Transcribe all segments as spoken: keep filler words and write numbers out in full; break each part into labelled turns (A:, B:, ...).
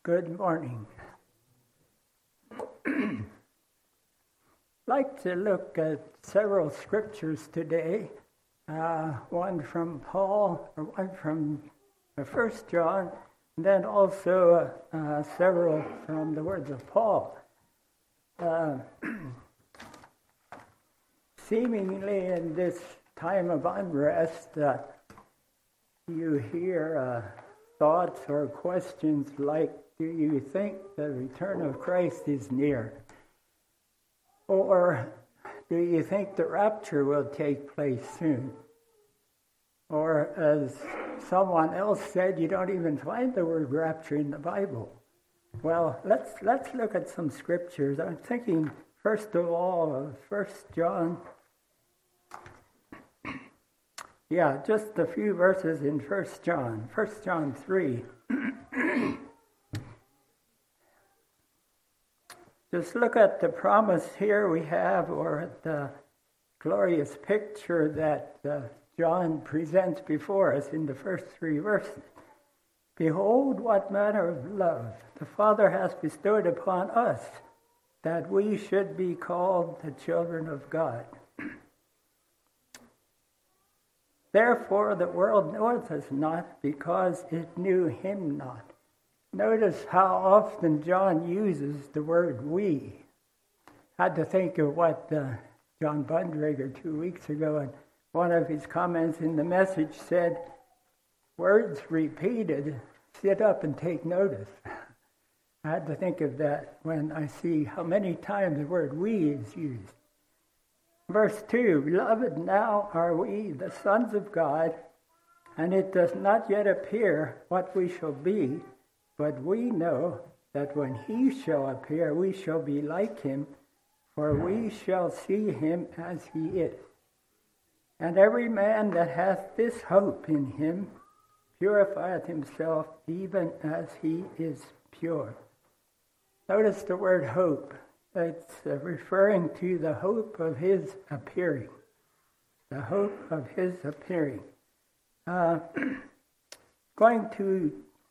A: Good morning. I'd like to look at several scriptures today, uh, one from Paul, or one from First John, and then also uh, several from the words of Paul. Uh, seemingly in this time of unrest, uh, you hear uh, thoughts or questions like, do you think the return of Christ is near? Or do you think the rapture will take place soon? Or as someone else said, you don't even find the word rapture in the Bible. Well, let's let's look at some scriptures. I'm thinking, first of all, of First John. Yeah, just a few verses in First John. First John three. Just look at the promise here we have, or at the glorious picture that uh, John presents before us in the first three verses. Behold, what manner of love the Father has bestowed upon us, that we should be called the children of God. Therefore the world knoweth us not, because it knew him not. Notice how often John uses the word we. I had to think of what uh, John Bundrager two weeks ago, and one of his comments in the message said, words repeated, sit up and take notice. I had to think of that when I see how many times the word we is used. Verse two, Beloved, now are we the sons of God, and it does not yet appear what we shall be, but we know that when he shall appear, we shall be like him, for we shall see him as he is. And every man that hath this hope in him purifieth himself, even as he is pure. Notice the word hope. It's uh, referring to the hope of his appearing. The hope of his appearing. Uh, going to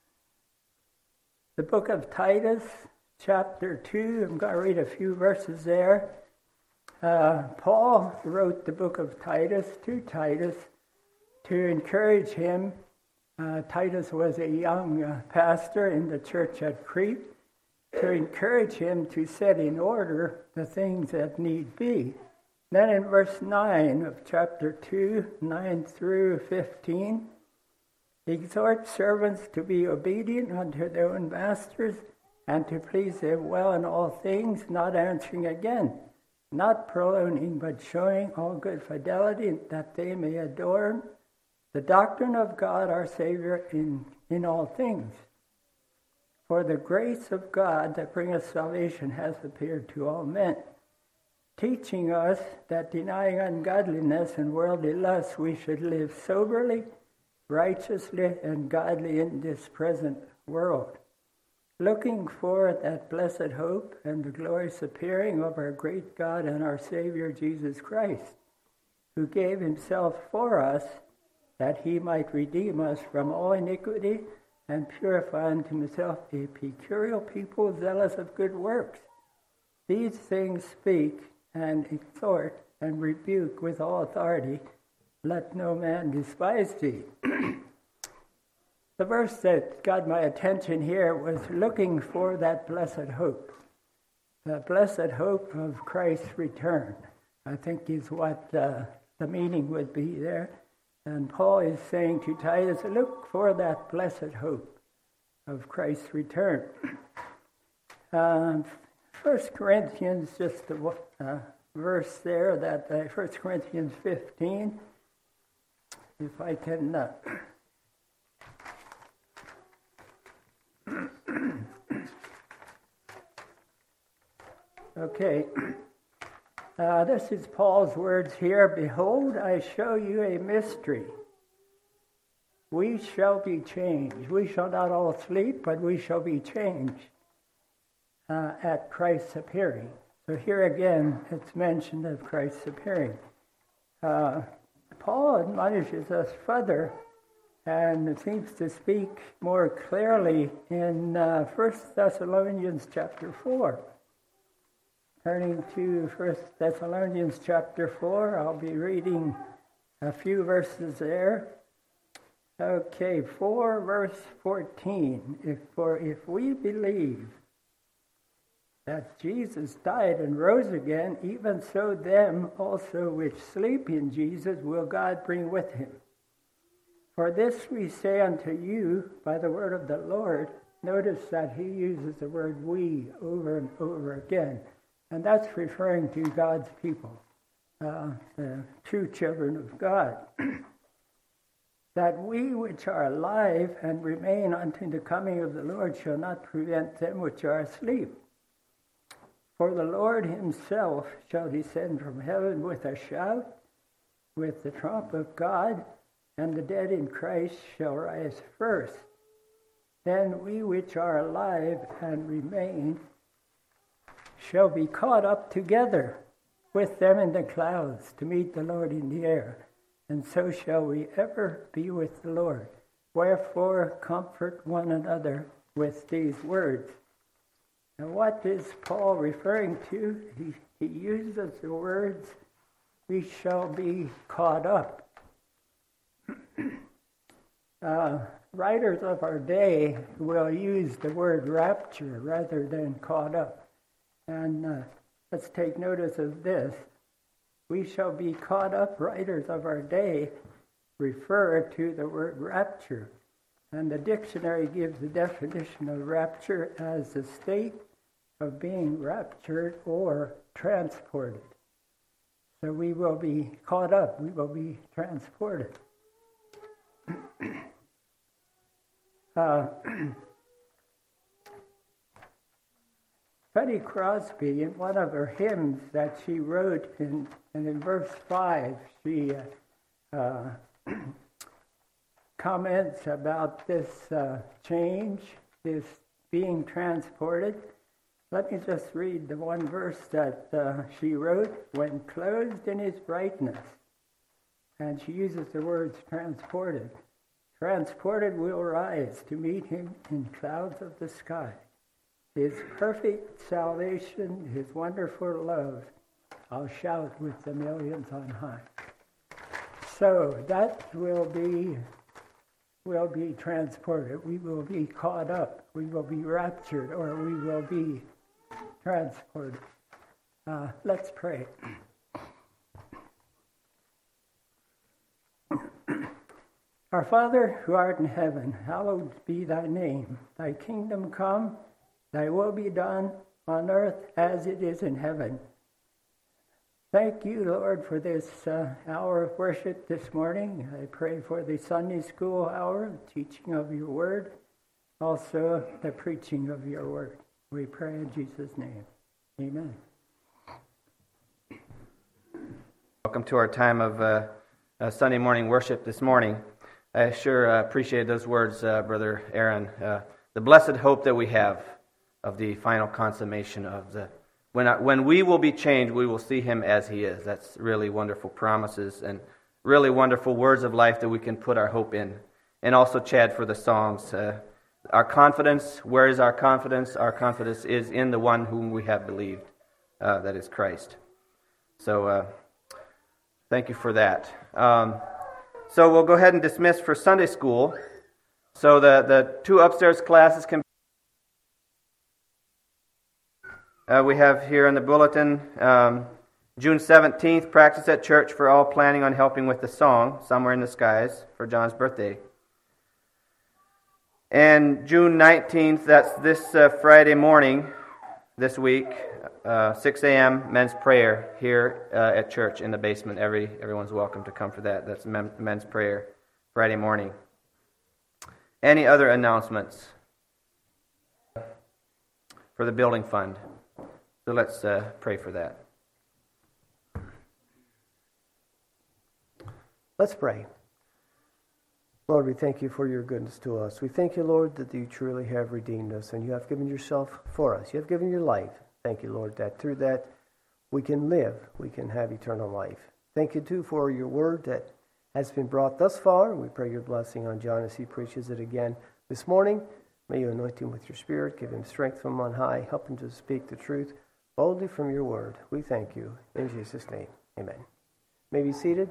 A: the book of Titus, chapter two. I'm going to read a few verses there. Uh, Paul wrote the book of Titus to Titus to encourage him. Uh, Titus was a young uh, pastor in the church at Crete, to encourage him to set in order the things that need be. Then in verse nine of chapter two, nine through fifteen, exhort servants to be obedient unto their own masters, and to please them well in all things, not answering again, not prolonging, but showing all good fidelity, that they may adorn the doctrine of God our Savior in, in all things. For the grace of God that bringeth salvation has appeared to all men, teaching us that denying ungodliness and worldly lusts, we should live soberly, righteously, and godly in this present world, looking for that blessed hope and the glorious appearing of our great God and our Savior Jesus Christ, who gave himself for us, that he might redeem us from all iniquity, and purify unto himself a peculiar people zealous of good works. These things speak and exhort and rebuke with all authority. Let no man despise thee. The verse that got my attention here was looking for that blessed hope. The blessed hope of Christ's return, I think, is what uh, the meaning would be there. And Paul is saying to Titus, look for that blessed hope of Christ's return. Um, First Corinthians, just a uh, verse there, that uh, First Corinthians fifteen, if I can... Uh, okay. Uh, this is Paul's words here. Behold, I show you a mystery. We shall be changed. We shall not all sleep, but we shall be changed uh, at Christ's appearing. So here again, it's mentioned of Christ's appearing. Uh, Paul admonishes us further and it seems to speak more clearly in uh, First Thessalonians chapter four. Turning to First Thessalonians chapter four, I'll be reading a few verses there. Okay, four verse fourteen. If, for if we believe that Jesus died and rose again, even so them also which sleep in Jesus will God bring with him. For this we say unto you by the word of the Lord. Notice that he uses the word we over and over again. And that's referring to God's people, uh, the true children of God. That we which are alive and remain unto the coming of the Lord shall not prevent them which are asleep. For the Lord himself shall descend from heaven with a shout, with the trump of God, and the dead in Christ shall rise first. Then we which are alive and remain shall be caught up together with them in the clouds to meet the Lord in the air. And so shall we ever be with the Lord. Wherefore comfort one another with these words. And what is Paul referring to? He, he uses the words, we shall be caught up. uh, writers of our day will use the word rapture rather than caught up. And uh, let's take notice of this. We shall be caught up, writers of our day refer to the word rapture. And the dictionary gives the definition of rapture as the state of being raptured or transported. So we will be caught up, we will be transported. uh, Betty Crosby, in one of her hymns that she wrote, in, and in verse five, she uh, uh, comments about this uh, change, this being transported. Let me just read the one verse that uh, she wrote, when clothed in his brightness. And she uses the words transported. Transported we'll rise to meet him in clouds of the sky. His perfect salvation, his wonderful love, I'll shout with the millions on high. So that will be, will be transported. We will be caught up. We will be raptured, or we will be transported. Uh, let's pray. Our Father, who art in heaven, hallowed be thy name. Thy kingdom come, thy will be done on earth as it is in heaven. Thank you, Lord, for this uh, hour of worship this morning. I pray for the Sunday school hour, the teaching of your word, also the preaching of your word. We pray in Jesus' name. Amen.
B: Welcome to our time of uh, uh, Sunday morning worship this morning. I sure uh, appreciate those words, uh, Brother Aaron. Uh, the blessed hope that we have of the final consummation of the when I, when we will be changed, we will see him as he is. That's really wonderful promises and really wonderful words of life that we can put our hope in. And also, Chad, for the songs. Uh, our confidence, where is our confidence? Our confidence is in the one whom we have believed, uh, that is Christ. So, uh, thank you for that. Um, so we'll go ahead and dismiss for Sunday school. So the, the two upstairs classes can Uh, we have here in the bulletin, um, June seventeenth, practice at church for all planning on helping with the song, Somewhere in the Skies, for John's birthday. And June nineteenth, that's this uh, Friday morning, this week, uh, six a.m., men's prayer here uh, at church in the basement. Every Everyone's welcome to come for that. That's men, men's prayer, Friday morning. Any other announcements for the building fund? So let's uh, pray for that.
C: Let's pray. Lord, we thank you for your goodness to us. We thank you, Lord, that you truly have redeemed us and you have given yourself for us. You have given your life. Thank you, Lord, that through that we can live, we can have eternal life. Thank you, too, for your word that has been brought thus far. We pray your blessing on John as he preaches it again this morning. May you anoint him with your Spirit, give him strength from on high, help him to speak the truth boldly from your word. We thank you. In Jesus' name, amen. May be seated.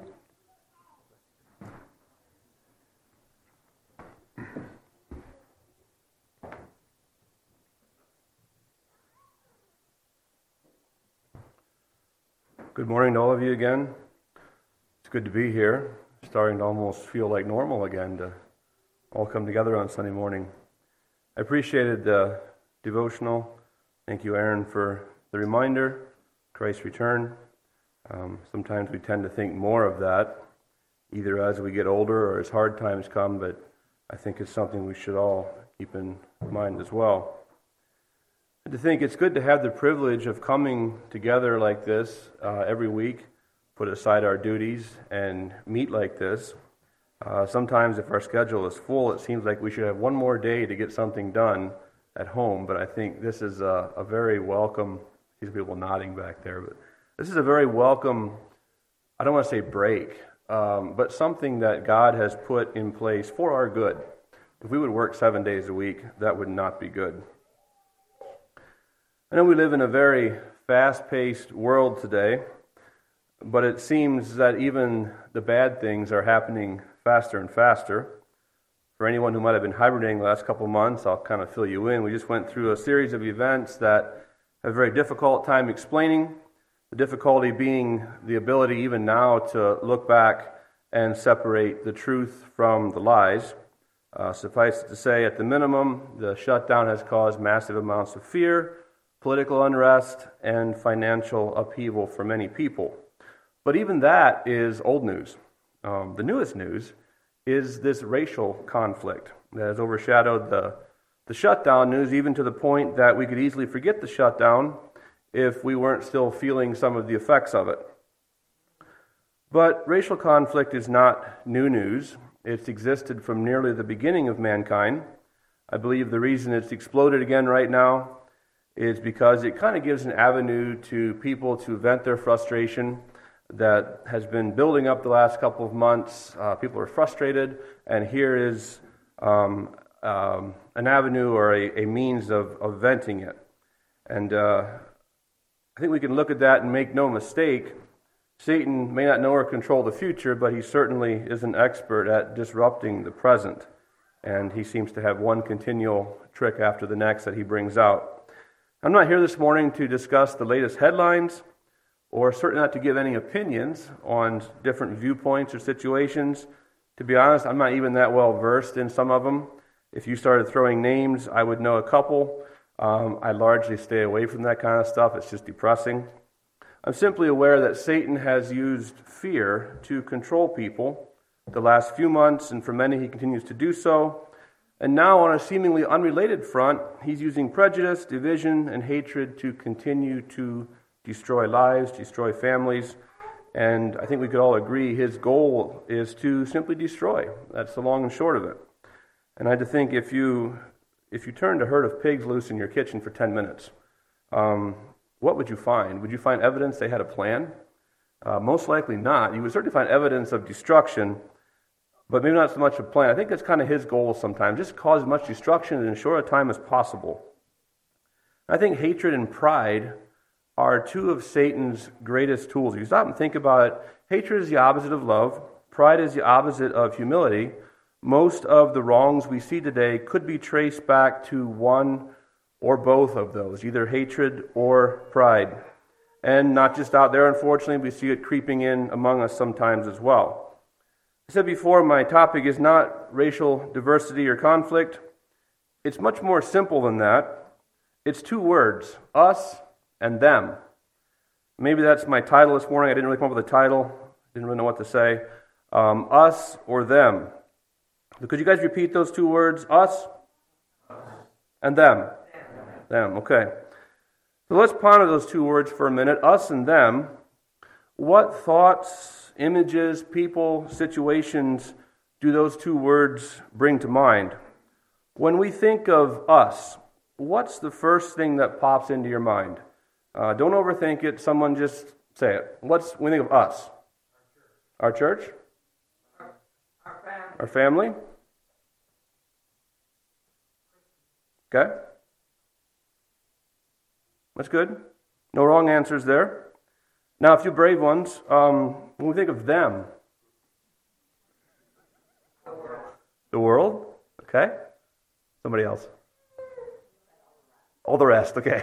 D: Good morning to all of you again. It's good to be here. Starting to almost feel like normal again to all come together on Sunday morning. I appreciated the devotional. Thank you, Aaron, for the reminder, Christ's return. Um, sometimes we tend to think more of that, either as we get older or as hard times come, but I think it's something we should all keep in mind as well. And to think it's good to have the privilege of coming together like this uh, every week, put aside our duties, and meet like this. Uh, sometimes if our schedule is full, it seems like we should have one more day to get something done at home, but I think this is a, a very welcome, these people nodding back there, but this is a very welcome, I don't want to say break, um, but something that God has put in place for our good. If we would work seven days a week, that would not be good. I know we live in a very fast-paced world today, but it seems that even the bad things are happening faster and faster. For anyone who might have been hibernating the last couple of months, I'll kind of fill you in. We just went through a series of events that have a very difficult time explaining, the difficulty being the ability even now to look back and separate the truth from the lies. Uh, suffice it to say, at the minimum, the shutdown has caused massive amounts of fear, political unrest, and financial upheaval for many people. But even that is old news. Um, the newest news is this racial conflict that has overshadowed the, the shutdown news, even to the point that we could easily forget the shutdown if we weren't still feeling some of the effects of it. But racial conflict is not new news. It's existed from nearly the beginning of mankind. I believe the reason it's exploded again right now is because it kind of gives an avenue to people to vent their frustration that has been building up the last couple of months. Uh, people are frustrated, and here is um, um, an avenue or a, a means of, of venting it. And uh, I think we can look at that and make no mistake. Satan may not know or control the future, but he certainly is an expert at disrupting the present. And he seems to have one continual trick after the next that he brings out. I'm not here this morning to discuss the latest headlines, or certainly not to give any opinions on different viewpoints or situations. To be honest, I'm not even that well versed in some of them. If you started throwing names, I would know a couple. Um, I largely stay away from that kind of stuff. It's just depressing. I'm simply aware that Satan has used fear to control people the last few months, and for many he continues to do so. And now on a seemingly unrelated front, he's using prejudice, division, and hatred to continue to destroy lives, destroy families, and I think we could all agree his goal is to simply destroy. That's the long and short of it. And I had to think, if you if you turned a herd of pigs loose in your kitchen for ten minutes, um, what would you find? Would you find evidence they had a plan? Uh, most likely not. You would certainly find evidence of destruction, but maybe not so much a plan. I think that's kind of his goal sometimes, just cause as much destruction in as short a time as possible. I think hatred and pride are two of Satan's greatest tools. If you stop and think about it, hatred is the opposite of love. Pride is the opposite of humility. Most of the wrongs we see today could be traced back to one or both of those, either hatred or pride. And not just out there, unfortunately, we see it creeping in among us sometimes as well. I said before, my topic is not racial diversity or conflict. It's much more simple than that. It's two words, us and them. Maybe that's my title this morning. I didn't really come up with a title. Didn't really know what to say. Um, us or them. So could you guys repeat those two words? Us and them. Them, okay. So let's ponder those two words for a minute. Us and them. What thoughts, images, people, situations do those two words bring to mind? When we think of us, what's the first thing that pops into your mind? Uh, don't overthink it. Someone just say it. What's when you think of us? Our church? our family? Okay. That's good. No wrong answers there. Now, a few brave ones. Um, when we think of them, the world. Okay. Somebody else. All the rest. Okay.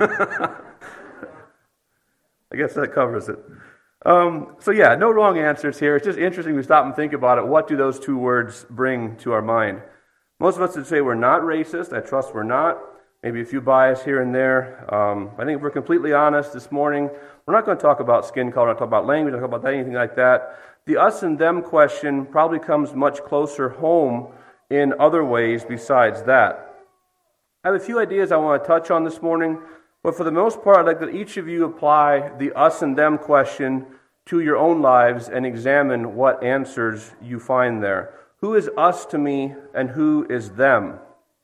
D: I guess that covers it. Um, so yeah, no wrong answers here. It's just interesting to stop and think about it. What do those two words bring to our mind? Most of us would say we're not racist. I trust we're not. Maybe a few bias here and there. Um, I think if we're completely honest this morning, we're not going to talk about skin color, we're not talk about language, we're not talk about anything like that. The us and them question probably comes much closer home in other ways besides that. I have a few ideas I want to touch on this morning, but for the most part, I'd like that each of you apply the us and them question to your own lives and examine what answers you find there. Who is us to me and who is them?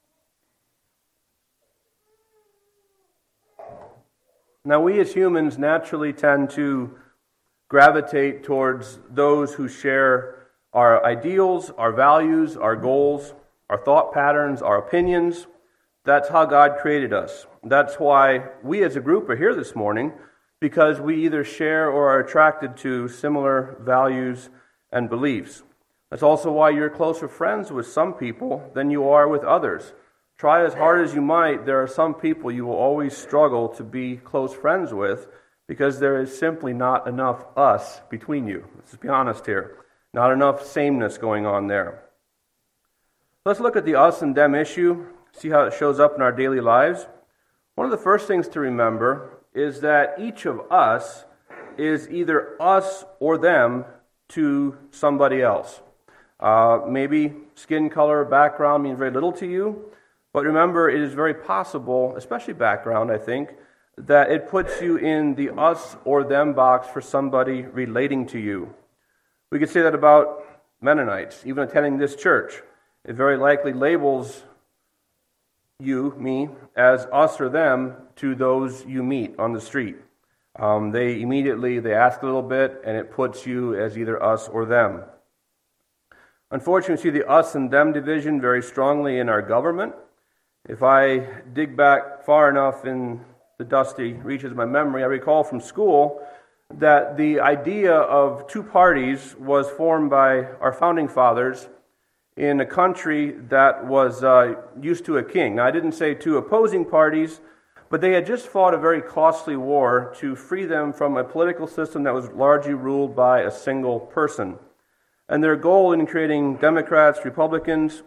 D: Now, we as humans naturally tend to gravitate towards those who share our ideals, our values, our goals, our thought patterns, our opinions. That's how God created us. That's why we as a group are here this morning, because we either share or are attracted to similar values and beliefs. That's also why you're closer friends with some people than you are with others. Try as hard as you might, there are some people you will always struggle to be close friends with because there is simply not enough us between you. Let's just be honest here. Not enough sameness going on there. Let's look at the us and them issue, see how it shows up in our daily lives. One of the first things to remember is that each of us is either us or them to somebody else. Uh, maybe skin color or background means very little to you, but remember it is very possible, especially background, I think, that it puts you in the us or them box for somebody relating to you. We could say that about Mennonites, even attending this church. It very likely labels you, me, as us or them to those you meet on the street. Um, they immediately, they ask a little bit, and it puts you as either us or them. Unfortunately, we see the us and them division very strongly in our government. If I dig back far enough in the dusty reaches of my memory, I recall from school that the idea of two parties was formed by our founding fathers in a country that was uh, used to a king. Now, I didn't say two opposing parties, but they had just fought a very costly war to free them from a political system that was largely ruled by a single person. And their goal in creating Democrats, Republicans,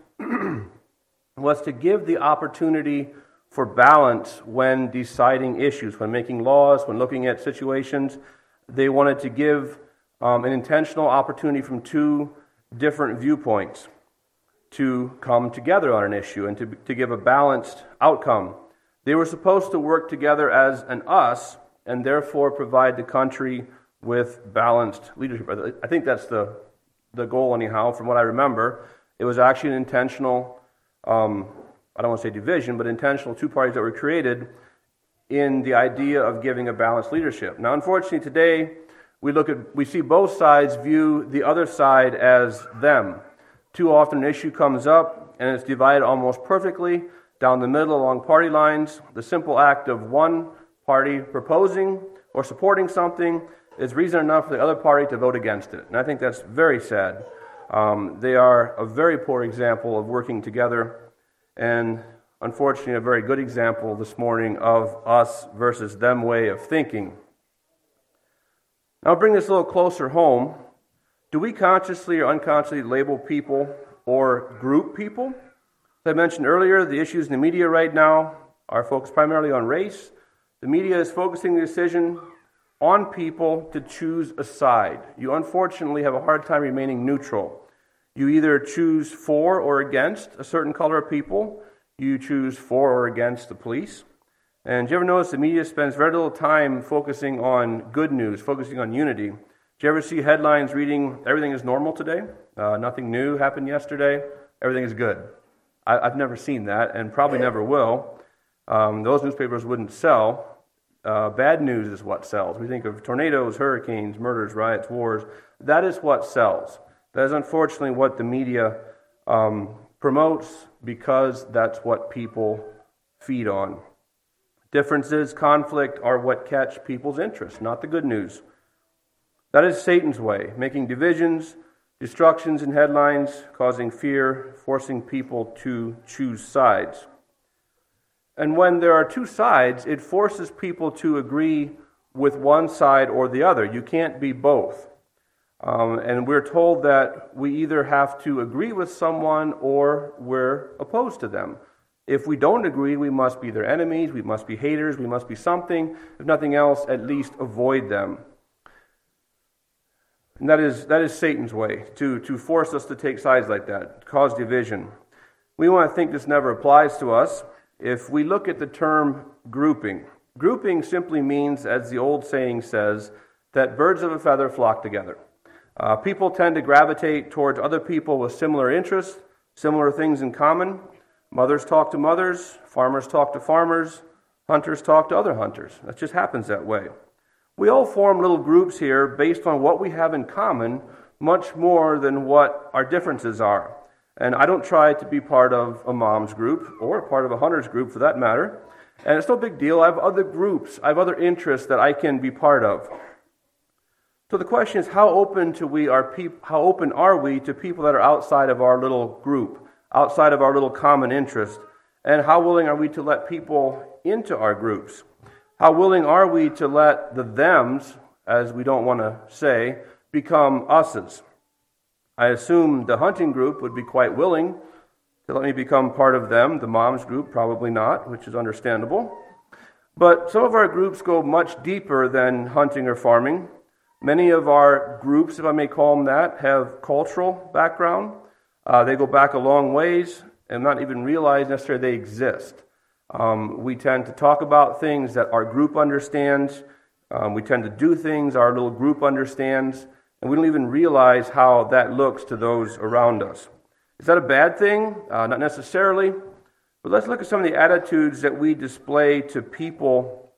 D: was to give the opportunity for balance when deciding issues, when making laws, when looking at situations. They wanted to give um, an intentional opportunity from two different viewpoints to come together on an issue and to, to give a balanced outcome. They were supposed to work together as an us and therefore provide the country with balanced leadership. I think that's the, the goal anyhow, from what I remember. It was actually an intentional, um, I don't want to say division, but intentional two parties that were created in the idea of giving a balanced leadership. Now, unfortunately, today we look at we see both sides view the other side as them. Too often, an issue comes up and it's divided almost perfectly down the middle along party lines. The simple act of one party proposing or supporting something is reason enough for the other party to vote against it. And I think that's very sad. Um, they are a very poor example of working together, and unfortunately a very good example this morning of us versus them way of thinking. Now I'll bring this a little closer home. Do we consciously or unconsciously label people or group people? As I mentioned earlier, the issues in the media right now are focused primarily on race. The media is focusing the decision on people to choose a side. You unfortunately have a hard time remaining neutral. You either choose for or against a certain color of people. You choose for or against the police. And do you ever notice the media spends very little time focusing on good news, focusing on unity? Do you ever see headlines reading, everything is normal today, uh, nothing new happened yesterday, everything is good? I, I've never seen that and probably never will. Um, those newspapers wouldn't sell. Uh, bad news is what sells. We think of tornadoes, hurricanes, murders, riots, wars. That is what sells. That is unfortunately what the media um, promotes, because that's what people feed on. Differences, conflict are what catch people's interest, not the good news. That is Satan's way, making divisions, destructions in headlines, causing fear, forcing people to choose sides. And when there are two sides, it forces people to agree with one side or the other. You can't be both. Um, and we're told that we either have to agree with someone or we're opposed to them. If we don't agree, we must be their enemies, we must be haters, we must be something. If nothing else, at least avoid them. And that is that is Satan's way, to, to force us to take sides like that, cause division. We want to think this never applies to us. If we look at the term grouping, grouping simply means, as the old saying says, that birds of a feather flock together. Uh, people tend to gravitate towards other people with similar interests, similar things in common. Mothers talk to mothers, farmers talk to farmers, hunters talk to other hunters. That just happens that way. We all form little groups here based on what we have in common, much more than what our differences are. And I don't try to be part of a mom's group, or part of a hunter's group for that matter. And it's no big deal. I have other groups, I have other interests that I can be part of. So the question is, how open to we are peop- how open are we to people that are outside of our little group, outside of our little common interest? And how willing are we to let people into our groups? How willing are we to let the thems, as we don't want to say, become us's? I assume the hunting group would be quite willing to let me become part of them. The mom's group, probably not, which is understandable. But some of our groups go much deeper than hunting or farming. Many of our groups, if I may call them that, have cultural background. Uh, they go back a long ways and not even realize necessarily they exist. Um, we tend to talk about things that our group understands. Um, we tend to do things our little group understands. And we don't even realize how that looks to those around us. Is that a bad thing? Uh, not necessarily. But let's look at some of the attitudes that we display to people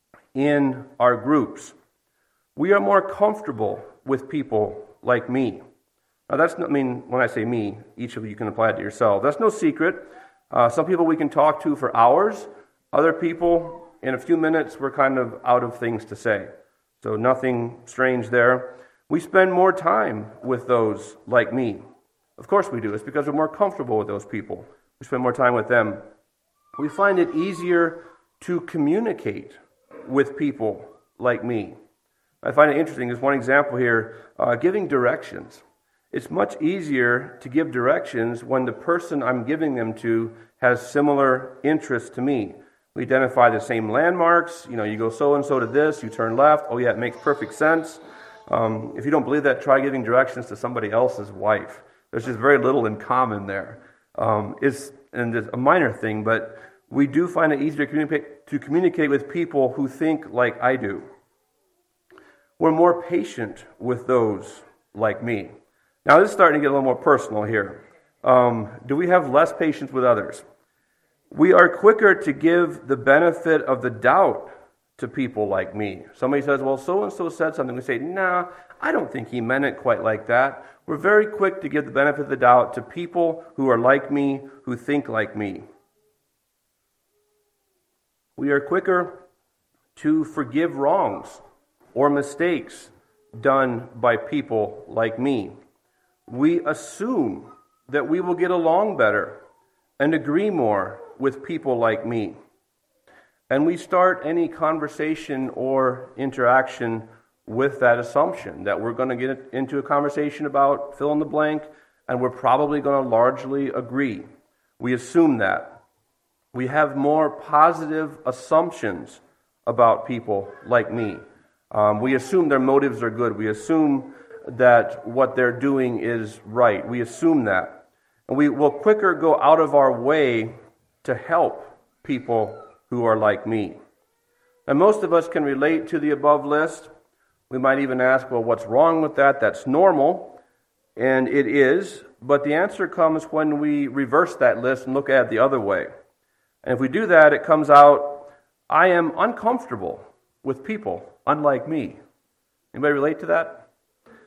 D: in our groups. We are more comfortable with people like me. Now that's not, I mean, when I say me, each of you can apply it to yourself. That's no secret. Uh, some people we can talk to for hours. Other people, in a few minutes, we're kind of out of things to say. So nothing strange there. We spend more time with those like me. Of course we do. It's because we're more comfortable with those people. We spend more time with them. We find it easier to communicate with people like me. I find it interesting. There's one example here, uh, giving directions. It's much easier to give directions when the person I'm giving them to has similar interests to me. We identify the same landmarks. You know, you go so-and-so to this, you turn left. Oh yeah, it makes perfect sense. Um, if you don't believe that, try giving directions to somebody else's wife. There's just very little in common there. Um, it's, and it's a minor thing, but we do find it easier to communicate, to communicate with people who think like I do. We're more patient with those like me. Now, this is starting to get a little more personal here. Um, do we have less patience with others? We are quicker to give the benefit of the doubt to people like me. Somebody says, well, so-and-so said something. We say, nah, I don't think he meant it quite like that. We're very quick to give the benefit of the doubt to people who are like me, who think like me. We are quicker to forgive wrongs or mistakes done by people like me. We assume that we will get along better and agree more with people like me. And we start any conversation or interaction with that assumption that we're going to get into a conversation about fill in the blank, and we're probably going to largely agree. We assume that. We have more positive assumptions about people like me. Um, we assume their motives are good. We assume that what they're doing is right. We assume that. And we will quicker go out of our way to help people who are like me. And most of us can relate to the above list. We might even ask, well, what's wrong with that? That's normal. And it is. But the answer comes when we reverse that list and look at it the other way. And if we do that, it comes out, I am uncomfortable with people unlike me. Anybody relate to that?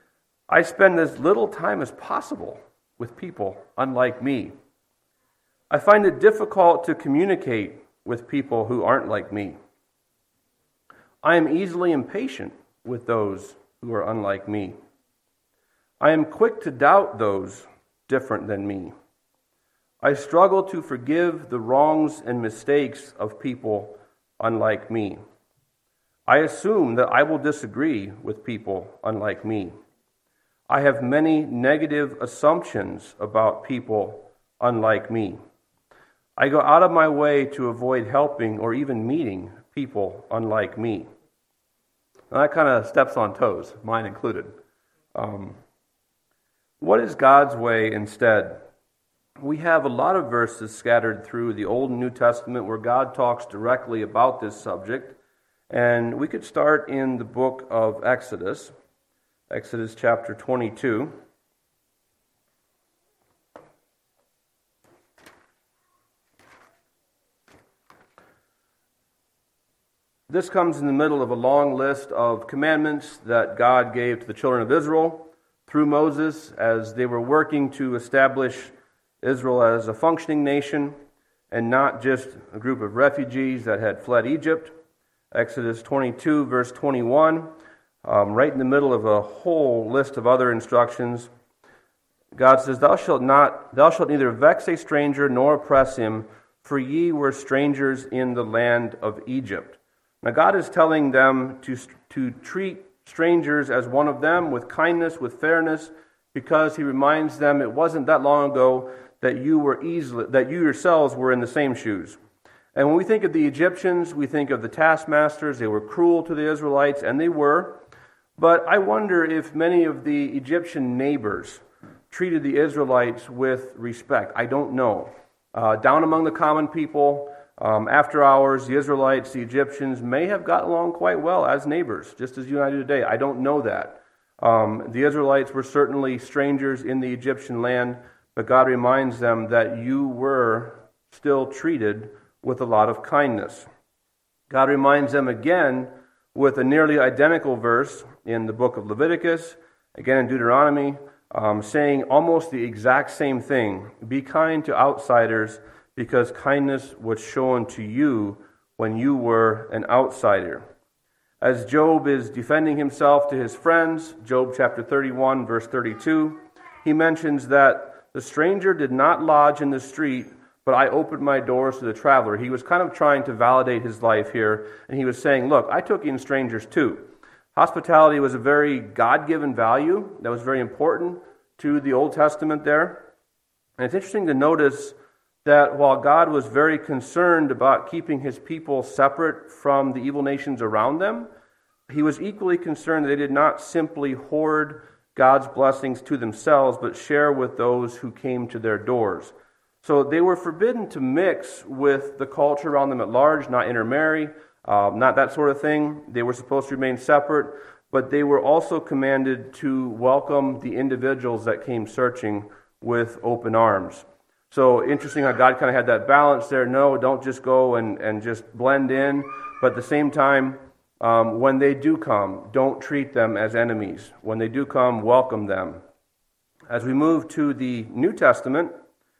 D: I spend as little time as possible with people unlike me. I find it difficult to communicate with people who aren't like me. I am easily impatient with those who are unlike me. I am quick to doubt those different than me. I struggle to forgive the wrongs and mistakes of people unlike me. I assume that I will disagree with people unlike me. I have many negative assumptions about people unlike me. I go out of my way to avoid helping or even meeting people unlike me. Now that kind of steps on toes, mine included. Um, what is God's way instead? We have a lot of verses scattered through the Old and New Testament where God talks directly about this subject. And we could start in the book of Exodus, Exodus chapter twenty-two. This comes in the middle of a long list of commandments that God gave to the children of Israel through Moses as they were working to establish Israel as a functioning nation and not just a group of refugees that had fled Egypt. Exodus twenty-two, verse twenty-one, um, right in the middle of a whole list of other instructions, God says, Thou shalt not, thou shalt neither vex a stranger nor oppress him, for ye were strangers in the land of Egypt. Now God is telling them to, to treat strangers as one of them with kindness, with fairness, because he reminds them it wasn't that long ago that you were easily, that you yourselves were in the same shoes. And when we think of the Egyptians, we think of the taskmasters. They were cruel to the Israelites, and they were. But I wonder if many of the Egyptian neighbors treated the Israelites with respect. I don't know. Uh, down among the common people, um, after hours, the Israelites, the Egyptians may have got along quite well as neighbors, just as you and I do today. I don't know that. Um, the Israelites were certainly strangers in the Egyptian land, but God reminds them that you were still treated with a lot of kindness. God reminds them again with a nearly identical verse in the book of Leviticus, again in Deuteronomy, um, saying almost the exact same thing. Be kind to outsiders because kindness was shown to you when you were an outsider. As Job is defending himself to his friends, Job chapter thirty-one, verse thirty-two, he mentions that the stranger did not lodge in the street, but I opened my doors to the traveler. He was kind of trying to validate his life here, and he was saying, look, I took in strangers too. Hospitality was a very God-given value that was very important to the Old Testament there. And it's interesting to notice that while God was very concerned about keeping his people separate from the evil nations around them, he was equally concerned that they did not simply hoard God's blessings to themselves, but share with those who came to their doors. So they were forbidden to mix with the culture around them at large, not intermarry, uh, not that sort of thing. They were supposed to remain separate, but they were also commanded to welcome the individuals that came searching with open arms. So interesting how God kind of had that balance there. No, don't just go and, and just blend in, but at the same time, um, when they do come, don't treat them as enemies. When they do come, welcome them. As we move to the New Testament,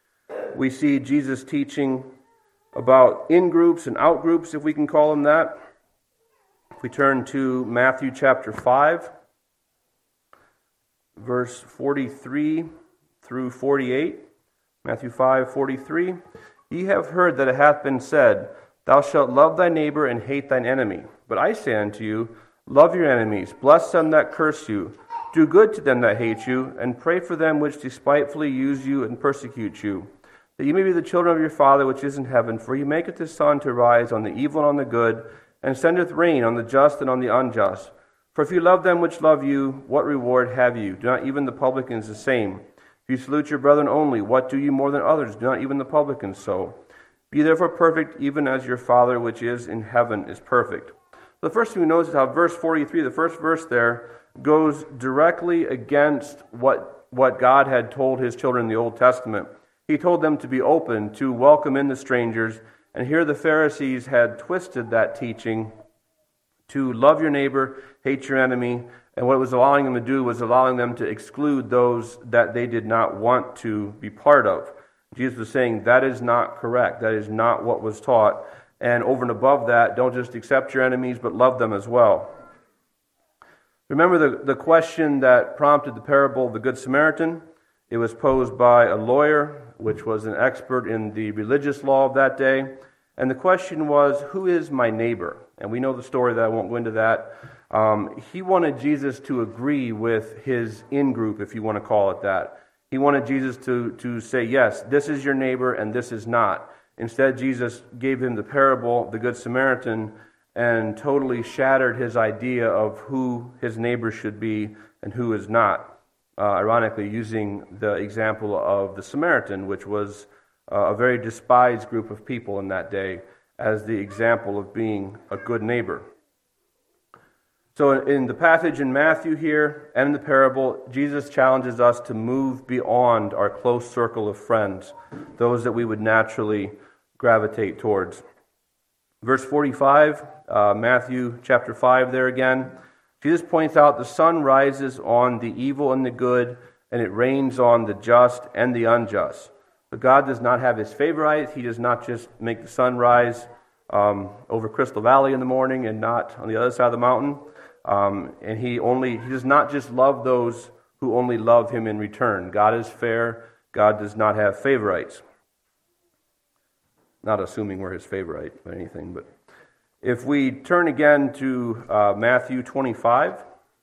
D: we see Jesus teaching about in-groups and out-groups, if we can call them that. If we turn to Matthew chapter five, verse forty-three through forty-eight. Matthew five, forty-three. Ye have heard that it hath been said, Thou shalt love thy neighbor and hate thine enemy. But I say unto you, love your enemies, bless them that curse you, do good to them that hate you, and pray for them which despitefully use you and persecute you, that ye may be the children of your Father which is in heaven. For he maketh his sun to rise on the evil and on the good, and sendeth rain on the just and on the unjust. For if you love them which love you, what reward have you? Do not even the publicans the same? If you salute your brethren only, what do you more than others? Do not even the publicans so? Be therefore perfect, even as your Father which is in heaven is perfect. The first thing we notice is how verse forty-three, the first verse there, goes directly against what, what God had told his children in the Old Testament. He told them to be open, to welcome in the strangers, and here the Pharisees had twisted that teaching to love your neighbor, hate your enemy, and what it was allowing them to do was allowing them to exclude those that they did not want to be part of. Jesus was saying that is not correct. That is not what was taught. And over and above that, don't just accept your enemies, but love them as well. Remember the, the question that prompted the parable of the Good Samaritan? It was posed by a lawyer, which was an expert in the religious law of that day. And the question was, who is my neighbor? And we know the story that I won't go into that. Um, he wanted Jesus to agree with his in-group, if you want to call it that. He wanted Jesus to, to say, yes, this is your neighbor and this is not. Instead, Jesus gave him the parable, the Good Samaritan, and totally shattered his idea of who his neighbor should be and who is not. Uh, ironically, using the example of the Samaritan, which was uh, a very despised group of people in that day, as the example of being a good neighbor. So in the passage in Matthew here and in the parable, Jesus challenges us to move beyond our close circle of friends, those that we would naturally gravitate towards. Verse forty-five, uh, Matthew chapter five there again, Jesus points out the sun rises on the evil and the good, and it rains on the just and the unjust. But God does not have his favorites. He does not just make the sun rise um, over Crystal Valley in the morning and not on the other side of the mountain. Um, and he only he does not just love those who only love him in return. God is fair. God does not have favorites. Not assuming we're his favorite or anything, but if we turn again to uh, Matthew twenty-five,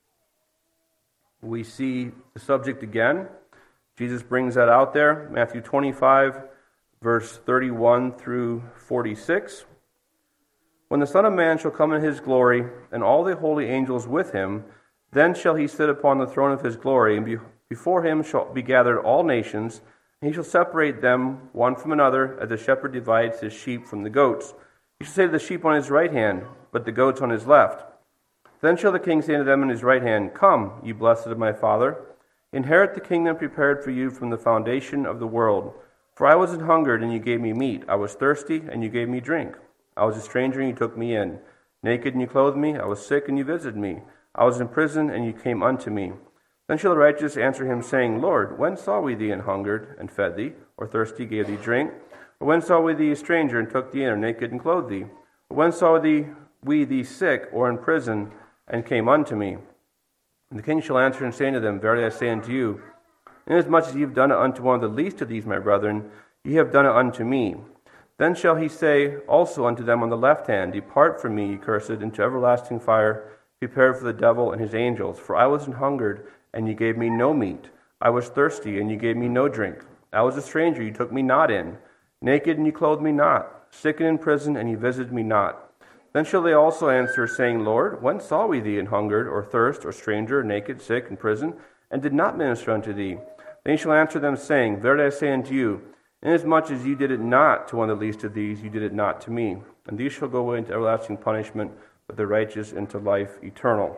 D: we see the subject again. Jesus brings that out there. Matthew twenty-five, verse thirty-one through forty-six. When the Son of Man shall come in his glory, and all the holy angels with him, then shall he sit upon the throne of his glory, and be, before him shall be gathered all nations, and he shall separate them one from another, as the shepherd divides his sheep from the goats. He shall say to the sheep on his right hand, but the goats on his left. Then shall the king say to them on his right hand, Come, ye blessed of my Father, inherit the kingdom prepared for you from the foundation of the world. For I was an hungered, and you gave me meat. I was thirsty, and you gave me drink. I was a stranger, and you took me in. Naked, and you clothed me. I was sick, and you visited me. I was in prison, and you came unto me. Then shall the righteous answer him, saying, Lord, when saw we thee an hungered, and fed thee, or thirsty, gave thee drink? Or when saw we thee a stranger, and took thee in, or naked, and clothed thee? Or when saw thee, we thee sick, or in prison, and came unto me? And the king shall answer and say unto them, Verily I say unto you, inasmuch as ye have done it unto one of the least of these my brethren, ye have done it unto me. Then shall he say also unto them on the left hand, Depart from me, ye cursed, into everlasting fire, prepared for the devil and his angels. For I was an hungered, and ye gave me no meat. I was thirsty, and ye gave me no drink. I was a stranger, ye took me not in. Naked, and ye clothed me not. Sick and in prison, and ye visited me not. Then shall they also answer, saying, Lord, when saw we thee an hungered, or thirst, or stranger, or naked, sick, in prison, and did not minister unto thee? Then he shall answer them, saying, Verily I say unto you, inasmuch as you did it not to one of the least of these, you did it not to me. And these shall go away into everlasting punishment, but the righteous into life eternal.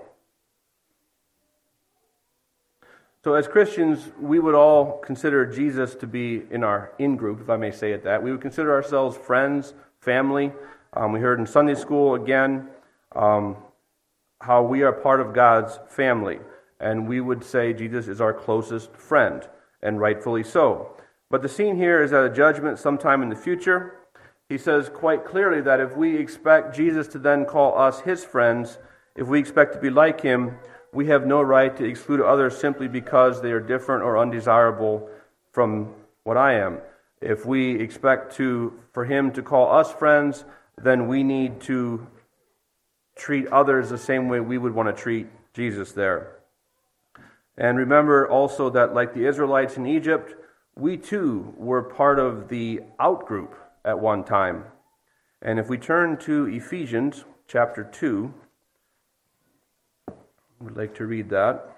D: So as Christians, we would all consider Jesus to be in our in-group, if I may say it that. We would consider ourselves friends, family. Um, we heard in Sunday school again um, how we are part of God's family. And we would say Jesus is our closest friend, and rightfully so. But the scene here is at a judgment sometime in the future. He says quite clearly that if we expect Jesus to then call us his friends, if we expect to be like him, we have no right to exclude others simply because they are different or undesirable from what I am. If we expect to for him to call us friends, then we need to treat others the same way we would want to treat Jesus there. And remember also that like the Israelites in Egypt, we too were part of the out-group at one time. And if we turn to Ephesians chapter two, I would like to read that.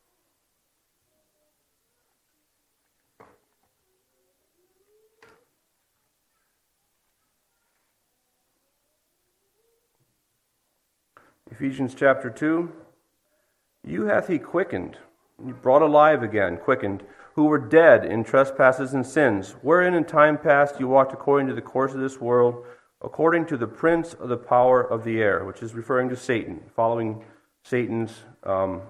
D: Ephesians chapter two, You hath he quickened, you brought alive again, quickened, who were dead in trespasses and sins, wherein in time past you walked according to the course of this world, according to the prince of the power of the air, which is referring to Satan, following Satan's um,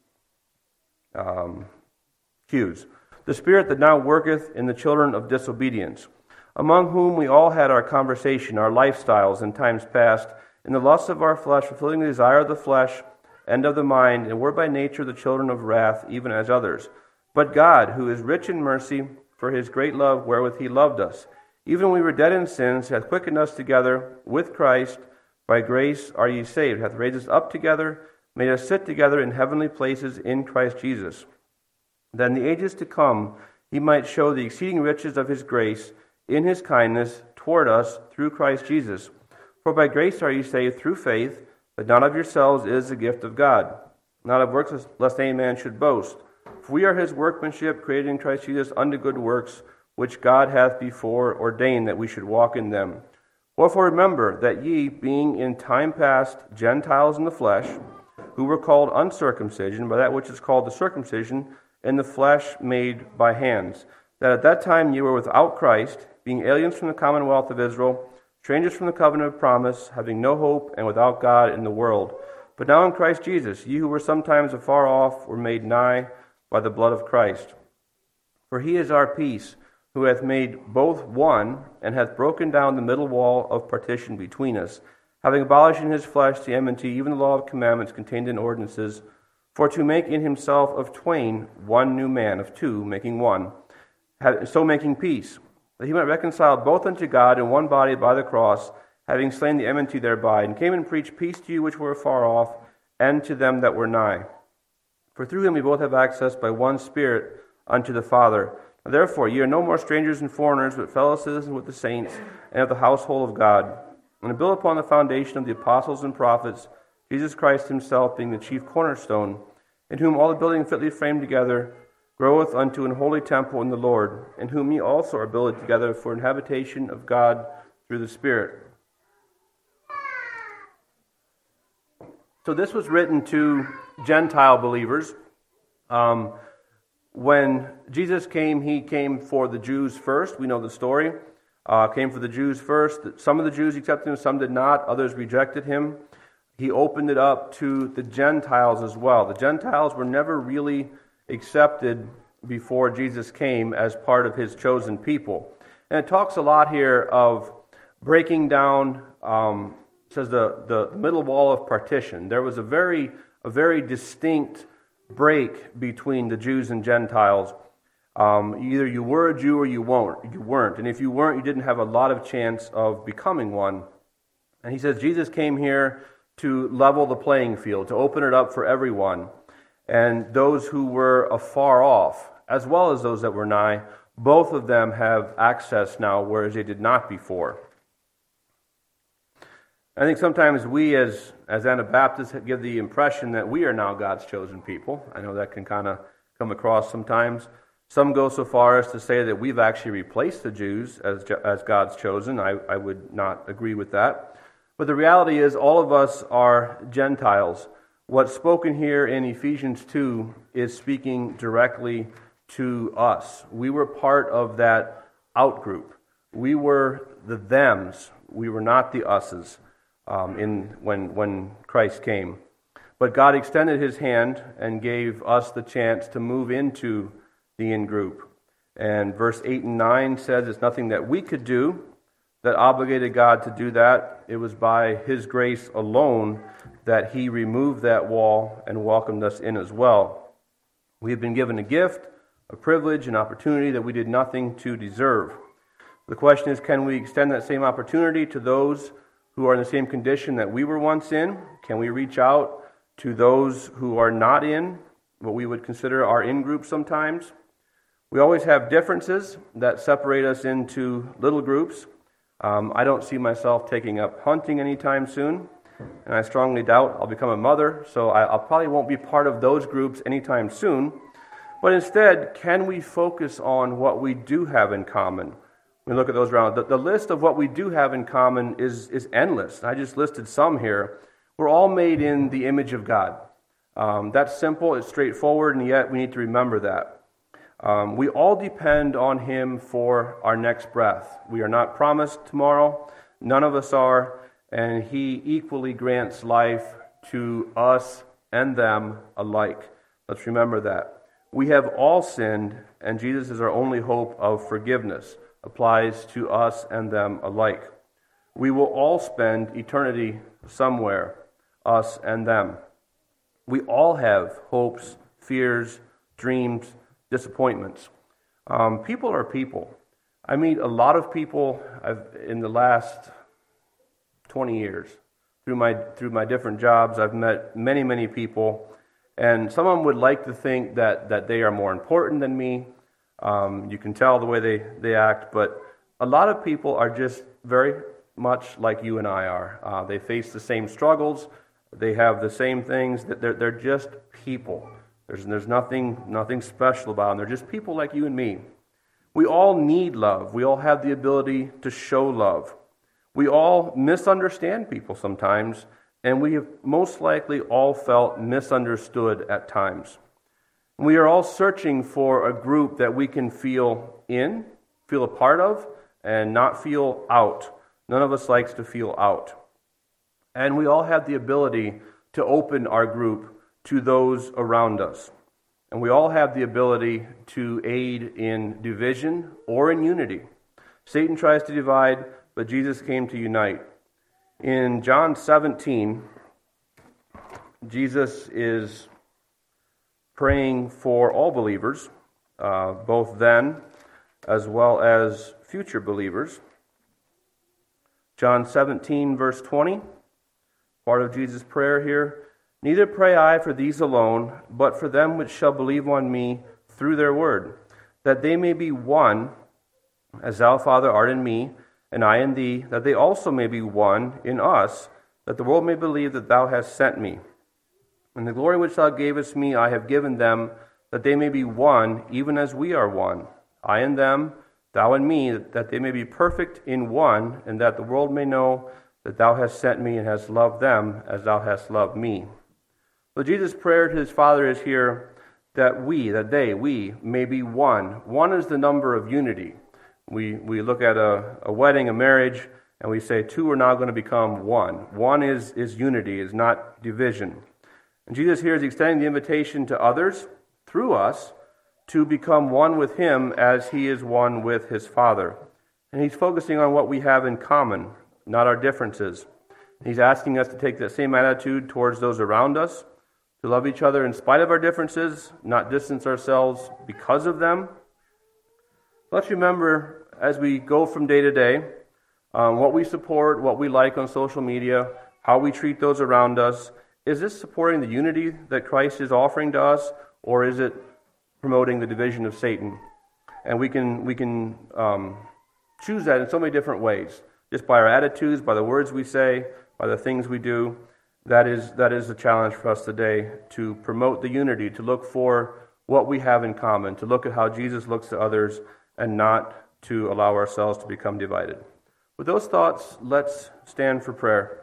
D: um, cues. The spirit that now worketh in the children of disobedience, among whom we all had our conversation, our lifestyles in times past, in the lusts of our flesh, fulfilling the desire of the flesh and of the mind, and were by nature the children of wrath, even as others. But God, who is rich in mercy, for his great love wherewith he loved us, even when we were dead in sins, hath quickened us together with Christ. By grace are ye saved, hath raised us up together, made us sit together in heavenly places in Christ Jesus, that in the ages to come he might show the exceeding riches of his grace in his kindness toward us through Christ Jesus. For by grace are ye saved through faith, but not of yourselves is the gift of God, not of works, lest any man should boast. For we are his workmanship, created in Christ Jesus unto good works, which God hath before ordained that we should walk in them. Wherefore remember that ye, being in time past Gentiles in the flesh, who were called uncircumcision by that which is called the circumcision in the flesh made by hands, that at that time ye were without Christ, being aliens from the commonwealth of Israel, strangers from the covenant of promise, having no hope, and without God in the world. But now in Christ Jesus, ye who were sometimes afar off were made nigh by the blood of Christ. For he is our peace, who hath made both one, and hath broken down the middle wall of partition between us, having abolished in his flesh the enmity, even the law of commandments contained in ordinances, for to make in himself of twain one new man, of two making one, so making peace, that he might reconcile both unto God in one body by the cross, having slain the enmity thereby, and came and preached peace to you which were afar off, and to them that were nigh. For through him we both have access by one Spirit unto the Father. Therefore ye are no more strangers and foreigners, but fellow citizens with the saints, and of the household of God, and to build upon the foundation of the apostles and prophets, Jesus Christ himself being the chief cornerstone, in whom all the building fitly framed together groweth unto an holy temple in the Lord, in whom ye also are builded together for an habitation of God through the Spirit. So this was written to Gentile believers. Um, when Jesus came, he came for the Jews first. We know the story. Uh, came for the Jews first. Some of the Jews accepted him, some did not. Others rejected him. He opened it up to the Gentiles as well. The Gentiles were never really accepted before Jesus came as part of his chosen people. And it talks a lot here of breaking down, um, it says the, the middle wall of partition. There was a very, a very distinct break between the Jews and Gentiles. Um, either you were a Jew or you weren't. You weren't. And if you weren't, you didn't have a lot of chance of becoming one. And he says Jesus came here to level the playing field, to open it up for everyone. And those who were afar off, as well as those that were nigh, both of them have access now, whereas they did not before. I think sometimes we as, as Anabaptists give the impression that we are now God's chosen people. I know that can kind of come across sometimes. Some go so far as to say that we've actually replaced the Jews as, as God's chosen. I, I would not agree with that. But the reality is all of us are Gentiles. What's spoken here in Ephesians two is speaking directly to us. We were part of that outgroup. We were the thems. We were not the us's um, in when when Christ came. But God extended his hand and gave us the chance to move into the in-group. And verse eight and nine says it's nothing that we could do that obligated God to do that. It was by his grace alone that he removed that wall and welcomed us in as well. We have been given a gift, a privilege, an opportunity that we did nothing to deserve. The question is, can we extend that same opportunity to those who are in the same condition that we were once in? Can we reach out to those who are not in what we would consider our in-group sometimes? We always have differences that separate us into little groups. Um, I don't see myself taking up hunting anytime soon, and I strongly doubt I'll become a mother, so I I'll probably won't be part of those groups anytime soon. But instead, can we focus on what we do have in common? When we look at those around, the, the list of what we do have in common is, is endless. I just listed some here. We're all made in the image of God. Um, that's simple, it's straightforward, and yet we need to remember that. Um, we all depend on him for our next breath. We are not promised tomorrow. None of us are, and He equally grants life to us and them alike. Let's remember that. We have all sinned, and Jesus is our only hope of forgiveness. Applies to us and them alike. We will all spend eternity somewhere, us and them. We all have hopes, fears, dreams, disappointments. Um, people are people. I meet a lot of people I've, in the last twenty years. Through my through my different jobs, I've met many, many people, and some of them would like to think that, that they are more important than me. Um, you can tell the way they, they act, but a lot of people are just very much like you and I are. Uh, they face the same struggles. They have the same things. That they're they're just people. There's there's nothing nothing special about them. They're just people like you and me. We all need love. We all have the ability to show love. We all misunderstand people sometimes, and we have most likely all felt misunderstood at times. We are all searching for a group that we can feel in, feel a part of, and not feel out. None of us likes to feel out. And we all have the ability to open our group to those around us. And we all have the ability to aid in division or in unity. Satan tries to divide, but Jesus came to unite. In John seventeen, Jesus is praying for all believers, uh, both then as well as future believers. John seventeen, verse twenty, part of Jesus' prayer here. Neither pray I for these alone, but for them which shall believe on me through their word, that they may be one, as thou, Father, art in me, and I in thee, that they also may be one in us, that the world may believe that thou hast sent me. And the glory which thou gavest me I have given them, that they may be one, even as we are one. I in them, thou in me, that they may be perfect in one, and that the world may know that thou hast sent me and hast loved them as thou hast loved me. So Jesus' prayer to his Father is here that we, that they, we, may be one. One is the number of unity. We we look at a, a wedding, a marriage, and we say two are now going to become one. One is, is unity, is not division. And Jesus here is extending the invitation to others through us to become one with him as he is one with his Father. And he's focusing on what we have in common, not our differences. He's asking us to take that same attitude towards those around us, to love each other in spite of our differences, not distance ourselves because of them. Let's remember, as we go from day to day, um, what we support, what we like on social media, how we treat those around us. Is this supporting the unity that Christ is offering to us, or is it promoting the division of Satan? And we can we can um, choose that in so many different ways, just by our attitudes, by the words we say, by the things we do. That is that is the challenge for us today, to promote the unity, to look for what we have in common, to look at how Jesus looks to others, and not to allow ourselves to become divided. With those thoughts, let's stand for prayer.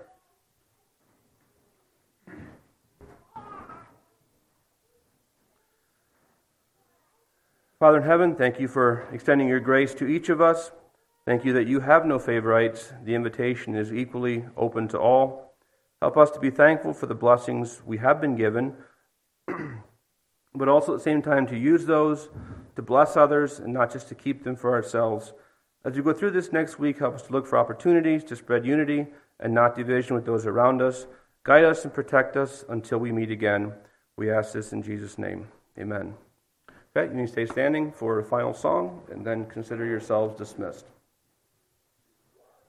D: Father in heaven, thank you for extending your grace to each of us. Thank you that you have no favorites. The invitation is equally open to all. Help us to be thankful for the blessings we have been given, but also at the same time to use those to bless others and not just to keep them for ourselves. As we go through this next week, help us to look for opportunities to spread unity and not division with those around us. Guide us and protect us until we meet again. We ask this in Jesus' name. Amen. Okay, you need to stay standing for a final song and then consider yourselves dismissed.